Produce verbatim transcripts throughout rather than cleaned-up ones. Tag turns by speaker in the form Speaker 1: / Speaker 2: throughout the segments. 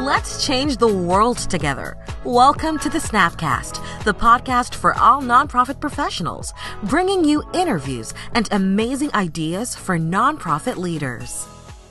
Speaker 1: Let's change the world together. Welcome to the Snapcast, the podcast for all nonprofit professionals, bringing you interviews and amazing ideas for nonprofit leaders.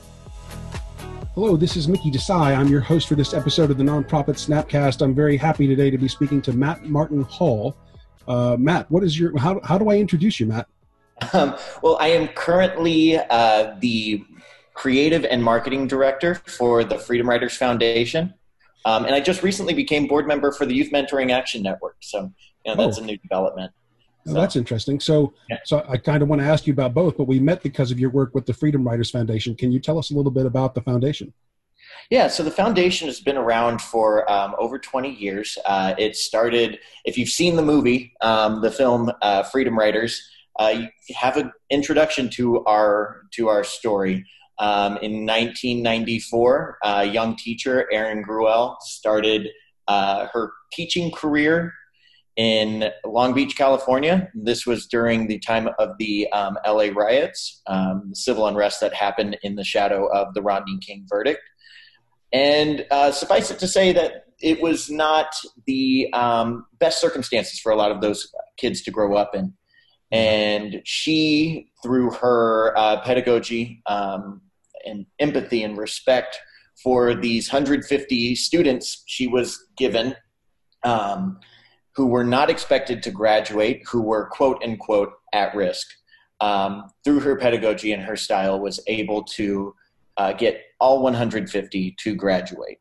Speaker 2: Hello, this is Mickey Desai. I'm your host for this episode of the Nonprofit Snapcast. I'm very happy today to be speaking to Matt Martin Hall. Uh, Matt, what is your? How how do I introduce you, Matt?
Speaker 3: Um, well, I am currently uh, the creative and marketing director for the Freedom Writers Foundation. Um, and I just recently became board member for the Youth Mentoring Action Network. So, you know, that's oh. a new development.
Speaker 2: Oh,
Speaker 3: so.
Speaker 2: That's interesting. So, yeah. so I kind of want to ask you about both, but we met because of your work with the Freedom Writers Foundation. Can you tell us a little bit about the foundation?
Speaker 3: Yeah, so the foundation has been around for um, over twenty years. Uh, it started, if you've seen the movie, um, the film uh, Freedom Writers, uh, you have an introduction to our to our story. Um, in nineteen ninety-four, a young teacher, Erin Gruelle, started uh, her teaching career in Long Beach, California. This was during the time of the um, L A riots, um, the civil unrest that happened in the shadow of the Rodney King verdict. And uh, suffice it to say that it was not the um, best circumstances for a lot of those kids to grow up in. And she, through her uh, pedagogy um, and empathy and respect for these one hundred fifty students she was given, um, who were not expected to graduate, who were quote unquote at risk, um, through her pedagogy and her style was able to uh, get all one hundred fifty to graduate.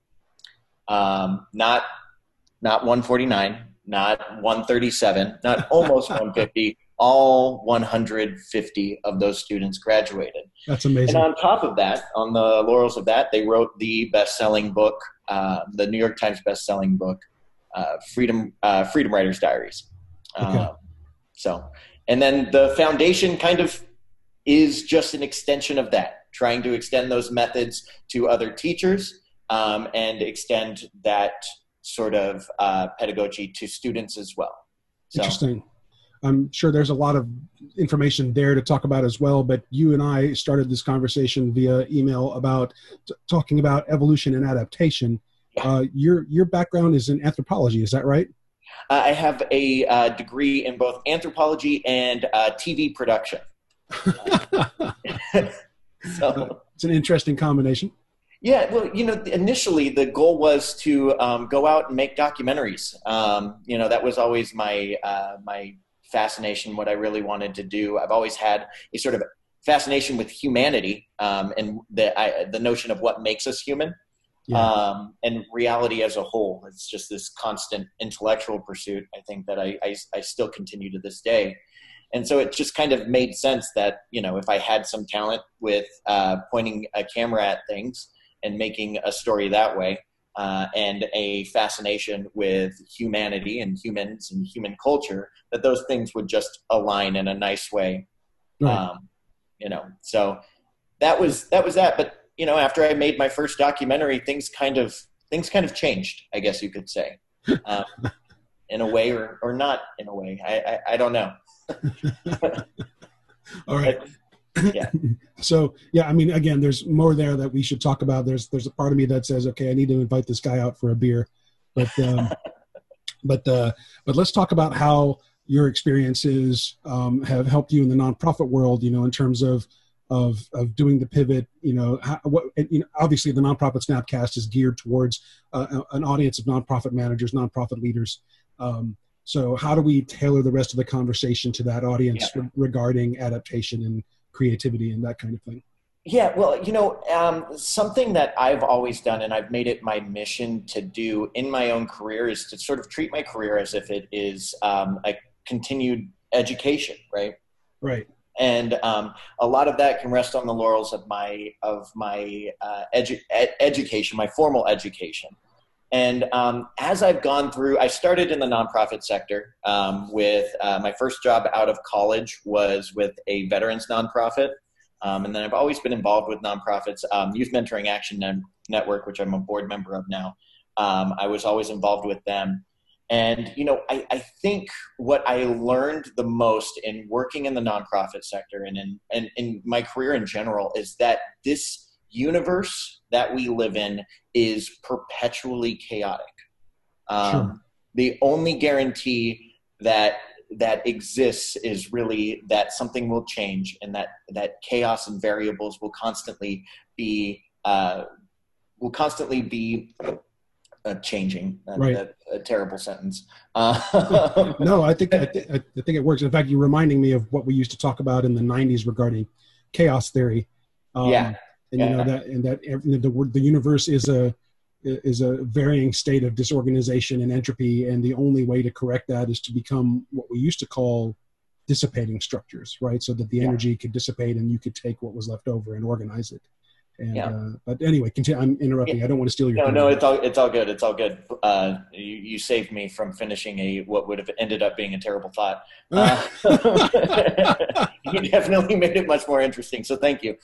Speaker 3: Um, not, not one forty-nine, not one thirty-seven, not almost one fifty, all one hundred fifty of those students graduated.
Speaker 2: That's amazing.
Speaker 3: And on top of that, on the laurels of that, they wrote the best-selling book, uh, the New York Times best-selling book, uh, Freedom uh, Freedom Writers Diaries.
Speaker 2: Okay.
Speaker 3: Um, so, and then the foundation kind of is just an extension of that, trying to extend those methods to other teachers um, and extend that sort of uh, pedagogy to students as well. So,
Speaker 2: interesting. I'm sure there's a lot of information there to talk about as well, but you and I started this conversation via email about t- talking about evolution and adaptation.
Speaker 3: Yeah.
Speaker 2: Uh, your your background is in anthropology, is that right?
Speaker 3: Uh, I have a uh, degree in both anthropology and uh, T V production. So
Speaker 2: it's an interesting combination.
Speaker 3: Yeah, well, you know, initially the goal was to um, go out and make documentaries. Um, you know, that was always my uh, my fascination, what I really wanted to do. I've always had a sort of fascination with humanity um, and the I, the notion of what makes us human, yeah. um, and reality as a whole. It's just this constant intellectual pursuit, I think, that I, I, I still continue to this day. And so it just kind of made sense that, you know, if I had some talent with uh, pointing a camera at things and making a story that way, uh, and a fascination with humanity and humans and human culture, that those things would just align in a nice way.
Speaker 2: Right.
Speaker 3: Um, you know, so that was, that was that. But, you know, after I made my first documentary, things kind of, things kind of changed, I guess you could say, um, in a way or, or not in a way. I, I, I don't know.
Speaker 2: All right.
Speaker 3: But, yeah.
Speaker 2: So, yeah, I mean, again, there's more there that we should talk about. There's there's a part of me that says, okay, I need to invite this guy out for a beer. But um, but uh, but let's talk about how your experiences um, have helped you in the nonprofit world, you know, in terms of of of doing the pivot, you know, how, what, you know, obviously the Nonprofit Snapcast is geared towards uh, an audience of nonprofit managers, nonprofit leaders. Um, so how do we tailor the rest of the conversation to that audience
Speaker 3: yeah.
Speaker 2: re- regarding adaptation and creativity and that kind of thing?
Speaker 3: Yeah, well, you know, um, something that I've always done and I've made it my mission to do in my own career is to sort of treat my career as if it is um, a continued education, right?
Speaker 2: Right.
Speaker 3: And um, a lot of that can rest on the laurels of my of my uh, edu- ed- education, my formal education. And um, as I've gone through, I started in the nonprofit sector um, with uh, my first job out of college was with a veterans nonprofit. Um, and then I've always been involved with nonprofits, um, Youth Mentoring Action ne- Network, which I'm a board member of now. Um, I was always involved with them. And, you know, I, I think what I learned the most in working in the nonprofit sector and in, and in my career in general is that this universe that we live in is perpetually chaotic. Um,
Speaker 2: Sure.
Speaker 3: The only guarantee that that exists is really that something will change, and that that chaos and variables will constantly be uh, will constantly be uh, changing. That,
Speaker 2: Right.
Speaker 3: that, a terrible sentence. Uh,
Speaker 2: No, I think I, th- I think it works. In fact, you're reminding me of what we used to talk about in the nineties regarding chaos theory. Um,
Speaker 3: Yeah.
Speaker 2: and you
Speaker 3: Yeah.
Speaker 2: know that, and that every, the the universe is a is a varying state of disorganization and entropy, and the only way to correct that is to become what we used to call dissipating structures, right? So that the
Speaker 3: Yeah.
Speaker 2: energy could dissipate, and you could take what was left over and organize it. And
Speaker 3: Yeah.
Speaker 2: uh, but anyway, continue. I'm interrupting. I don't want to steal your.
Speaker 3: No,
Speaker 2: thunder.
Speaker 3: no, it's all it's all good. It's all good. Uh, you, you saved me from finishing a what would have ended up being a terrible thought. Uh, you definitely made it much more interesting. So thank you.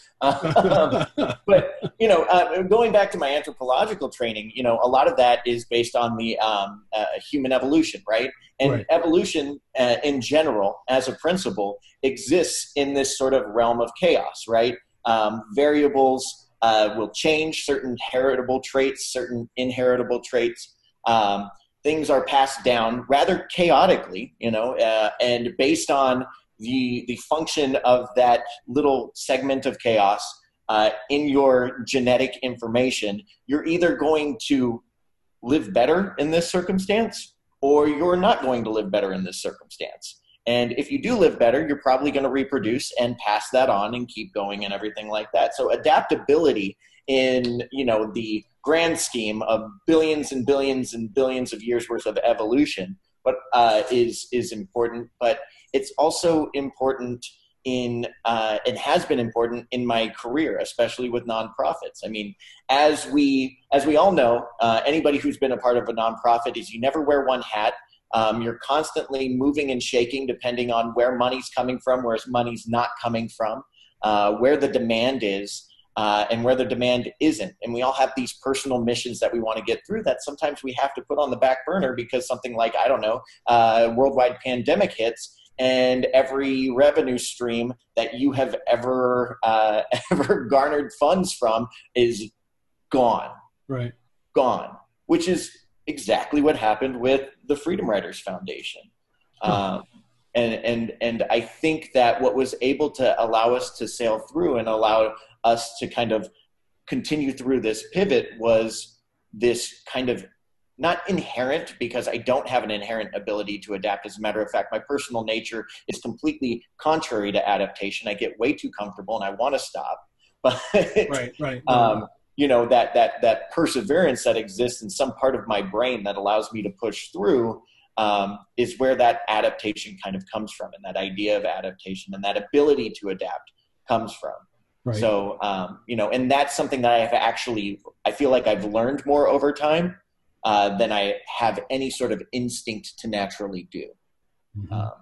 Speaker 3: Um, but you know, uh, going back to my anthropological training, you know, a lot of that is based on the um, uh, human evolution, right? And
Speaker 2: Right.
Speaker 3: evolution, uh, in general, as a principle, exists in this sort of realm of chaos, right? Um, variables. Uh, will change certain heritable traits, certain inheritable traits. Um, things are passed down rather chaotically, you know, uh, and based on the the function of that little segment of chaos uh, in your genetic information, you're either going to live better in this circumstance, or you're not going to live better in this circumstance. And if you do live better, you're probably going to reproduce and pass that on and keep going and everything like that. So adaptability in, you know, the grand scheme of billions and billions and billions of years worth of evolution, but uh, is is important. But it's also important in uh, and has been important in my career, especially with nonprofits. I mean, as we as we all know, uh, anybody who's been a part of a nonprofit is you never wear one hat. Um, you're constantly moving and shaking depending on where money's coming from, where money's not coming from, uh, where the demand is, uh, and where the demand isn't. And we all have these personal missions that we want to get through that sometimes we have to put on the back burner because something like, I don't know, uh, worldwide pandemic hits, and every revenue stream that you have ever uh, ever garnered funds from is gone.
Speaker 2: Right.
Speaker 3: Gone, which is exactly what happened with the Freedom Writers Foundation.
Speaker 2: Huh.
Speaker 3: Um, and, and, and I think that what was able to allow us to sail through and allow us to kind of continue through this pivot was this kind of, not inherent, because I don't have an inherent ability to adapt. As a matter of fact, my personal nature is completely contrary to adaptation. I get way too comfortable and I want to stop. But
Speaker 2: Right. Right.
Speaker 3: um, you know, that, that, that perseverance that exists in some part of my brain that allows me to push through um, is where that adaptation kind of comes from. And that idea of adaptation and that ability to adapt comes from.
Speaker 2: Right.
Speaker 3: So, um, you know, and that's something that I have actually, I feel like I've learned more over time uh, than I have any sort of instinct to naturally do.
Speaker 2: Mm-hmm.
Speaker 3: Um,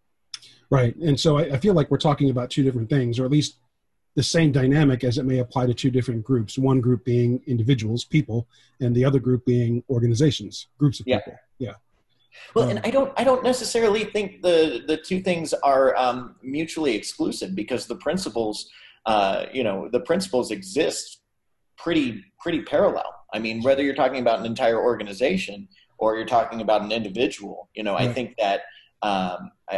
Speaker 2: Right. And so I, I feel like we're talking about two different things, or at least the same dynamic as it may apply to two different groups. One group being individuals, people, and the other group being organizations, groups of
Speaker 3: Yeah.
Speaker 2: people. Yeah.
Speaker 3: Well,
Speaker 2: Um,
Speaker 3: and I don't, I don't necessarily think the the two things are um, mutually exclusive, because the principles, uh, you know, the principles exist pretty pretty parallel. I mean, whether you're talking about an entire organization or you're talking about an individual, you know, I
Speaker 2: Right.
Speaker 3: think that um, I,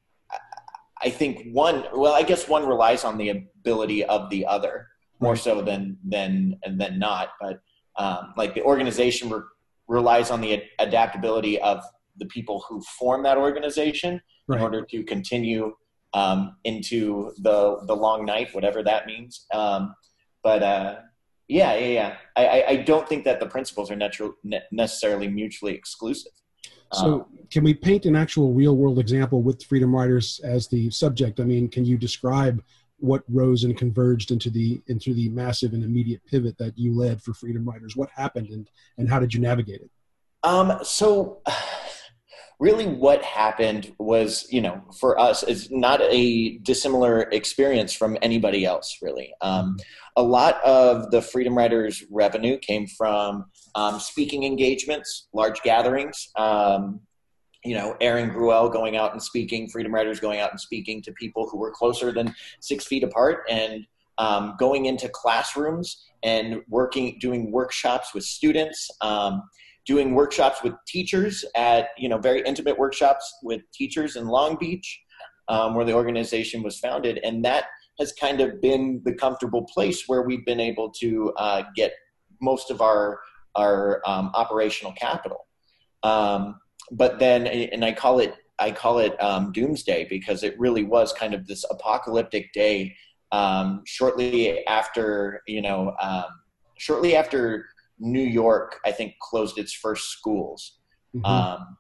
Speaker 3: I think one, well, I guess one relies on the ability of the other more
Speaker 2: Right.
Speaker 3: so than than than not. But um, like the organization re- relies on the ad- adaptability of the people who form that organization
Speaker 2: Right.
Speaker 3: in order to continue um, into the the long night, whatever that means. Um, but uh, yeah, yeah, yeah. I, I, I don't think that the principles are natu- ne- necessarily mutually exclusive.
Speaker 2: So
Speaker 3: Um,
Speaker 2: can we paint an actual real world example with Freedom Writers as the subject? I mean, can you describe what rose and converged into the into the massive and immediate pivot that you led for Freedom Writers? What happened, and, and how did you navigate it?
Speaker 3: Um, so really what happened was, you know, for us, it's not a dissimilar experience from anybody else, really. Um, a lot of the Freedom Writers revenue came from um, speaking engagements, large gatherings, um, you know, Aaron Gruel going out and speaking, Freedom Writers going out and speaking to people who were closer than six feet apart. And um, going into classrooms and working, doing workshops with students, um, doing workshops with teachers at, you know, very intimate workshops with teachers in Long Beach, um, where the organization was founded. And that has kind of been the comfortable place where we've been able to uh, get most of our, our um, operational capital. Um, but then, and I call it, I call it um, doomsday, because it really was kind of this apocalyptic day um, shortly after, you know, um, shortly after New York, I think, closed its first schools. Mm-hmm. Um,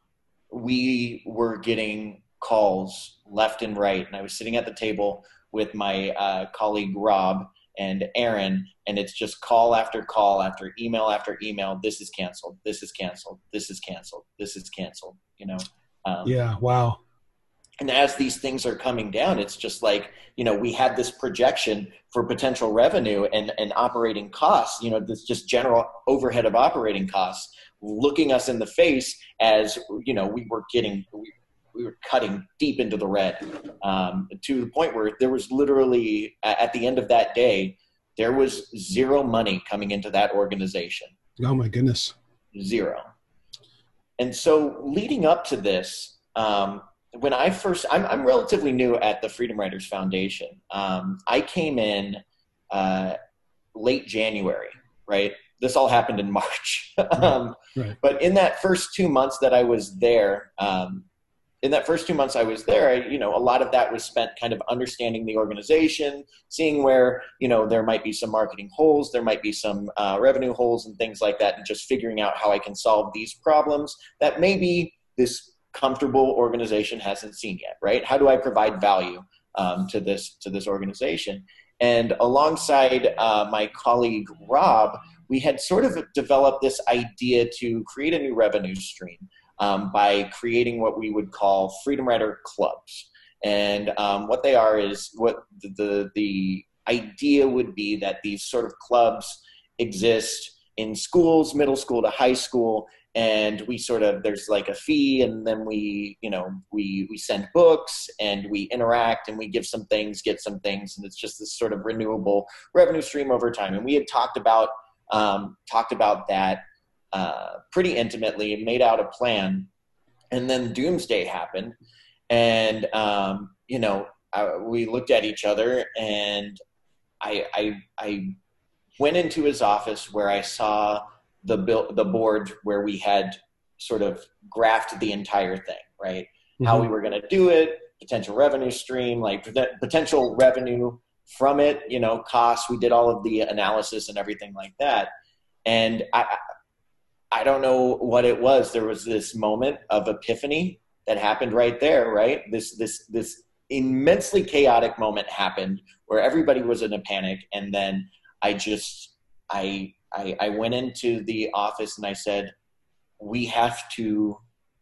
Speaker 3: we were getting calls left and right, and I was sitting at the table with my uh, colleague Rob and Aaron, and it's just call after call after email after email. This is canceled. This is canceled. This is canceled. This is canceled. You know. Um,
Speaker 2: yeah. Wow.
Speaker 3: And as these things are coming down, it's just like, you know, we had this projection for potential revenue and, and operating costs, you know, this just general overhead of operating costs looking us in the face as, you know, we were getting, we, we were cutting deep into the red, um, to the point where there was literally, at the end of that day, there was zero money coming into that organization.
Speaker 2: Oh my goodness.
Speaker 3: Zero. And so leading up to this, um, when I first, I'm, I'm relatively new at the Freedom Writers Foundation. Um, I came in uh, late January, right? This all happened in March. um, right. But in that first two months that I was there, um, in that first two months I was there, I, you know, a lot of that was spent kind of understanding the organization, seeing where, you know, there might be some marketing holes, there might be some uh, revenue holes and things like that, and just figuring out how I can solve these problems that maybe this comfortable organization hasn't seen yet, right? How do I provide value um, to this to this organization? And alongside uh, my colleague Rob, we had sort of developed this idea to create a new revenue stream um, by creating what we would call Freedom Writer Clubs. And um, what they are is what the, the the idea would be that these sort of clubs exist in schools, middle school to high school, and we sort of, there's like a fee, and then we, you know, we, we send books and we interact and we give some things, get some things. And it's just this sort of renewable revenue stream over time. And we had talked about, um, talked about that uh, pretty intimately and made out a plan. And then doomsday happened. And, um, you know, I, we looked at each other, and I, I, I went into his office where I saw the bill, the board where we had sort of graphed the entire thing, right? Mm-hmm. How we were going to do it, potential revenue stream, like potential revenue from it, you know, costs. We did all of the analysis and everything like that. And I, I don't know what it was. There was this moment of epiphany that happened right there, right? This, this, this immensely chaotic moment happened where everybody was in a panic. And then I just, I, I, I went into the office and I said, we have to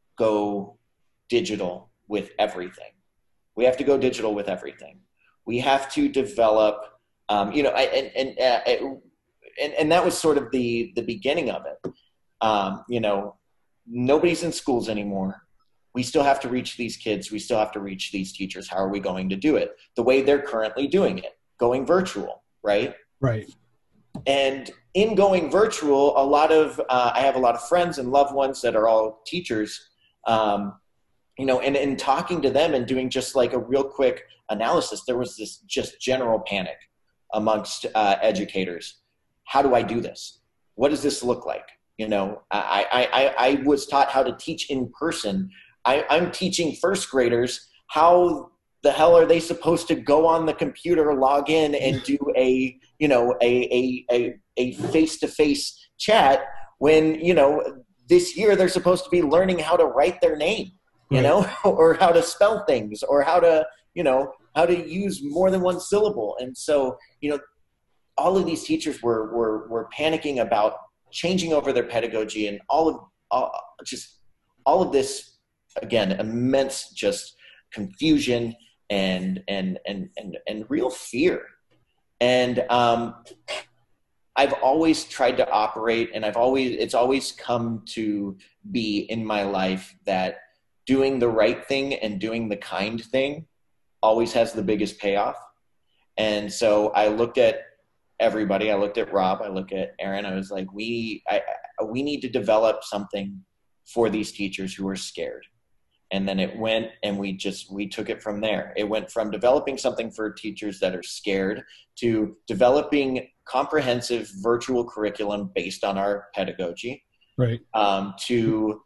Speaker 3: go digital with everything. We have to go digital with everything. We have to develop, um, you know, and, and, uh, and, and that was sort of the, the beginning of it. Um, you know, nobody's in schools anymore. We still have to reach these kids. We still have to reach these teachers. How are we going to do it? The way they're currently doing it, going virtual, right?
Speaker 2: Right.
Speaker 3: And in going virtual, a lot of, uh, I have a lot of friends and loved ones that are all teachers, um, you know, and in talking to them and doing just like a real quick analysis, there was this just general panic amongst uh, educators. How do I do this? What does this look like? You know, I, I, I, I was taught how to teach in person. I, I'm teaching first graders how the hell are they supposed to go on the computer, log in, and do a, you know, a, a, a, a face-to-face chat when, you know, this year they're supposed to be learning how to write their name, you right. know, or how to spell things, or how to, you know, how to use more than one syllable. And so, you know, all of these teachers were, were, were panicking about changing over their pedagogy, and all of, all, just all of this, again, immense just confusion and, and, and, and, and real fear. And um, I've always tried to operate, and I've always, it's always come to be in my life that doing the right thing and doing the kind thing always has the biggest payoff. And so I looked at everybody. I looked at Rob. I looked at Aaron. I was like, we, I, we need to develop something for these teachers who are scared. And then it went, and we just, we took it from there. It went from developing something for teachers that are scared to developing comprehensive virtual curriculum based on our pedagogy.
Speaker 2: Right.
Speaker 3: Um, to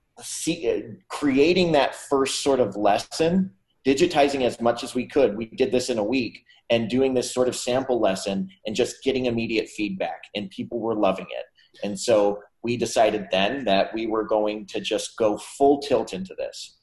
Speaker 3: see, uh, creating that first sort of lesson, digitizing as much as we could. We did this in a week, and doing this sort of sample lesson and just getting immediate feedback, and people were loving it. And so we decided then that we were going to just go full tilt into this.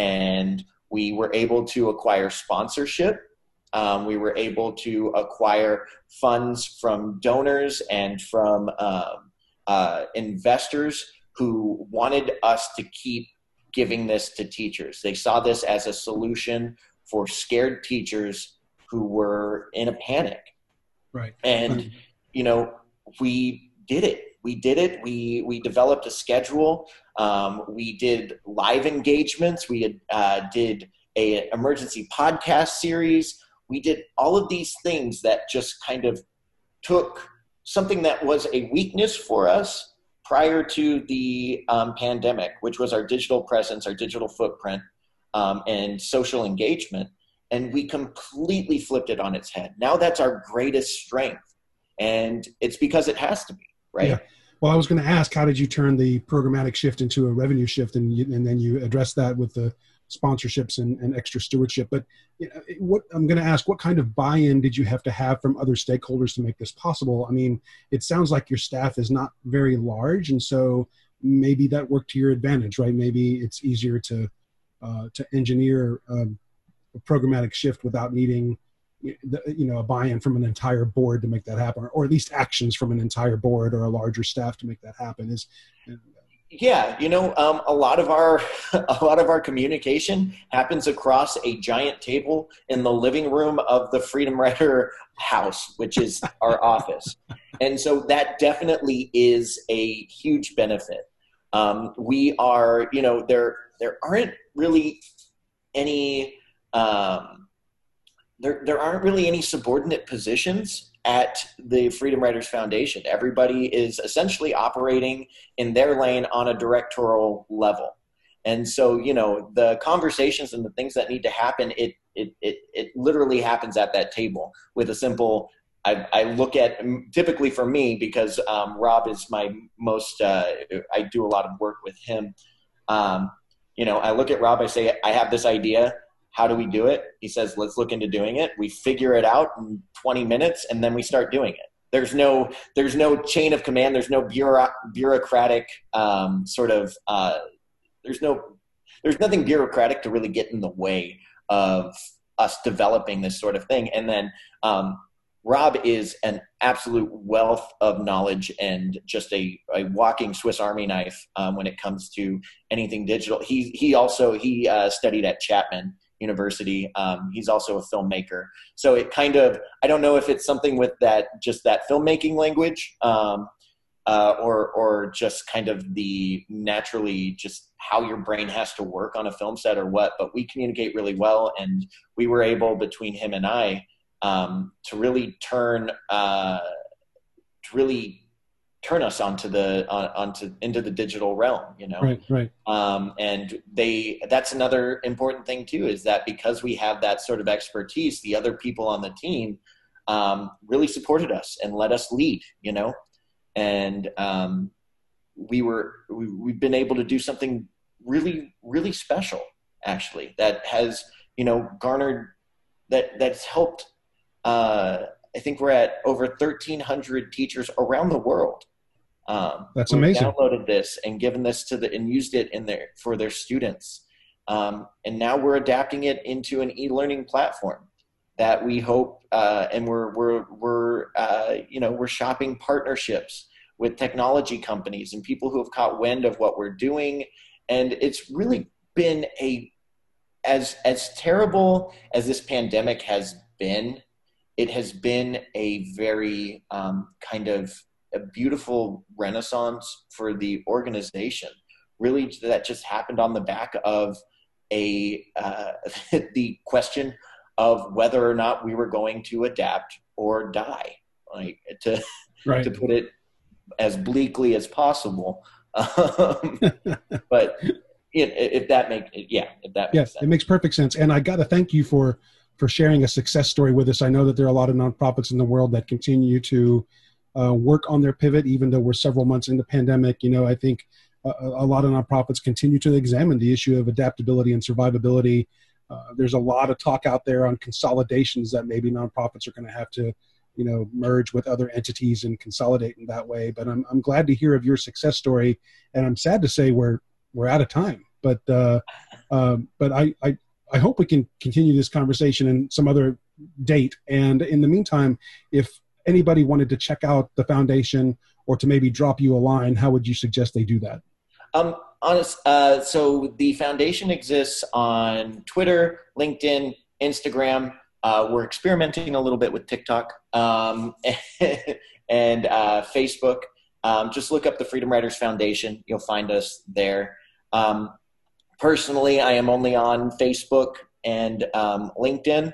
Speaker 3: And we were able to acquire sponsorship. Um, we were able to acquire funds from donors and from um, uh, investors who wanted us to keep giving this to teachers. They saw this as a solution for scared teachers who were in a panic.
Speaker 2: Right.
Speaker 3: And,
Speaker 2: right.
Speaker 3: you know, we did it. We did it. We we developed a schedule. Um, we did live engagements. We had, uh, did a emergency podcast series. We did all of these things that just kind of took something that was a weakness for us prior to the um, pandemic, which was our digital presence, our digital footprint, um, and social engagement. And we completely flipped it on its head. Now that's our greatest strength. And it's because it has to be, right?
Speaker 2: Yeah. Well, I was going to ask, how did you turn the programmatic shift into a revenue shift? And, you, and then you addressed that with the sponsorships and, and extra stewardship. But you know, what I'm going to ask, what kind of buy-in did you have to have from other stakeholders to make this possible? I mean, it sounds like your staff is not very large, and so maybe that worked to your advantage, right? Maybe it's easier to uh, to engineer um, a programmatic shift without needing you know, a buy-in from an entire board to make that happen, or at least actions from an entire board or a larger staff to make that happen. Is
Speaker 3: yeah, you know, um, a lot of our a lot of our communication happens across a giant table in the living room of the Freedom Writer house, which is our office, and so that definitely is a huge benefit. Um, we are, you know, there there aren't really any. Um, There, there aren't really any subordinate positions at the Freedom Writers Foundation. Everybody is essentially operating in their lane on a directorial level. And so, you know, the conversations and the things that need to happen, it it it, it literally happens at that table with a simple, I, I look at, typically for me, because um, Rob is my most, uh, I do a lot of work with him. Um, you know, I look at Rob, I say, I have this idea. How do we do it? He says, let's look into doing it. We figure it out in twenty minutes, and then we start doing it. There's no, there's no chain of command. There's no bureau, bureaucratic um, sort of, uh, there's no, there's nothing bureaucratic to really get in the way of us developing this sort of thing. And then um, Rob is an absolute wealth of knowledge and just a, a walking Swiss Army knife um, when it comes to anything digital. He, he also, he uh, studied at Chapman University. Um, he's also a filmmaker. So it kind of, I don't know if it's something with that, just that filmmaking language um, uh, or, or just kind of the naturally just how your brain has to work on a film set or what, but we communicate really well. And we were able, between him and I, um, to really turn, uh, to really turn us onto the on, onto into the digital realm, you know.
Speaker 2: Right, right.
Speaker 3: Um, and they that's another important thing too, is that because we have that sort of expertise, the other people on the team um, really supported us and let us lead, you know. And um, we were we, we've been able to do something really really special, actually, that has you know garnered that that's helped. Uh, I think we're at over thirteen hundred teachers around the world. Um,
Speaker 2: That's amazing.
Speaker 3: Downloaded this and given this to the and used it in their for their students, um, and now we're adapting it into an e-learning platform that we hope, uh, and we're we're we're uh, you know we're shopping partnerships with technology companies and people who have caught wind of what we're doing, and it's really been a as as terrible as this pandemic has been. It has been a very um, kind of a beautiful renaissance for the organization, really, that just happened on the back of a uh, the question of whether or not we were going to adapt or die, like to right. to put it as bleakly as possible. Um, but it, if that makes yeah, if that makes
Speaker 2: yes,
Speaker 3: sense.
Speaker 2: It makes perfect sense. And I got to thank you for for sharing a success story with us. I know that there are a lot of nonprofits in the world that continue to uh, work on their pivot, even though we're several months into the pandemic. You know, I think a, a lot of nonprofits continue to examine the issue of adaptability and survivability. Uh, there's a lot of talk out there on consolidations that maybe nonprofits are going to have to, you know, merge with other entities and consolidate in that way. But I'm I'm glad to hear of your success story, and I'm sad to say we're we're out of time. But uh, um, but I, I I hope we can continue this conversation in some other date. And in the meantime, if anybody wanted to check out the foundation or to maybe drop you a line, how would you suggest they do that?
Speaker 3: Um, honest. Uh, so the foundation exists on Twitter, LinkedIn, Instagram. Uh, we're experimenting a little bit with TikTok um, and uh, Facebook. Um, just look up the Freedom Writers Foundation. You'll find us there. Um, personally, I am only on Facebook and um, LinkedIn.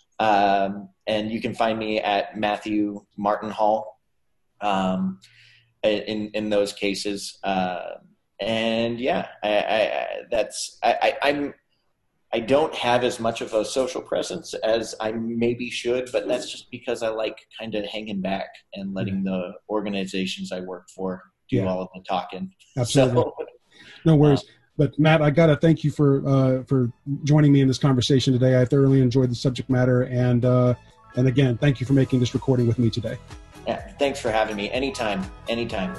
Speaker 3: Um, and you can find me at Matthew Martin Hall um, in, in those cases. Uh, and yeah, I, I, that's, I, I, I'm, I don't have as much of a social presence as I maybe should, but that's just because I like kind of hanging back and letting the organizations I work for do yeah. all of the talking.
Speaker 2: Absolutely. So, no worries. Uh, but Matt, I got to thank you for, uh, for joining me in this conversation today. I thoroughly enjoyed the subject matter. And, uh, and again, thank you for making this recording with me today.
Speaker 3: Yeah. Thanks for having me. Anytime, anytime.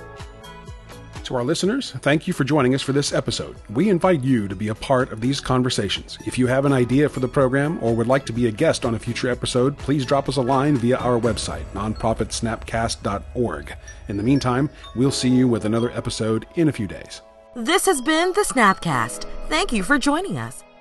Speaker 2: To our listeners, thank you for joining us for this episode. We invite you to be a part of these conversations. If you have an idea for the program or would like to be a guest on a future episode, please drop us a line via our website, nonprofit snapcast dot org. In the meantime, we'll see you with another episode in a few days.
Speaker 1: This has been the Snapcast. Thank you for joining us.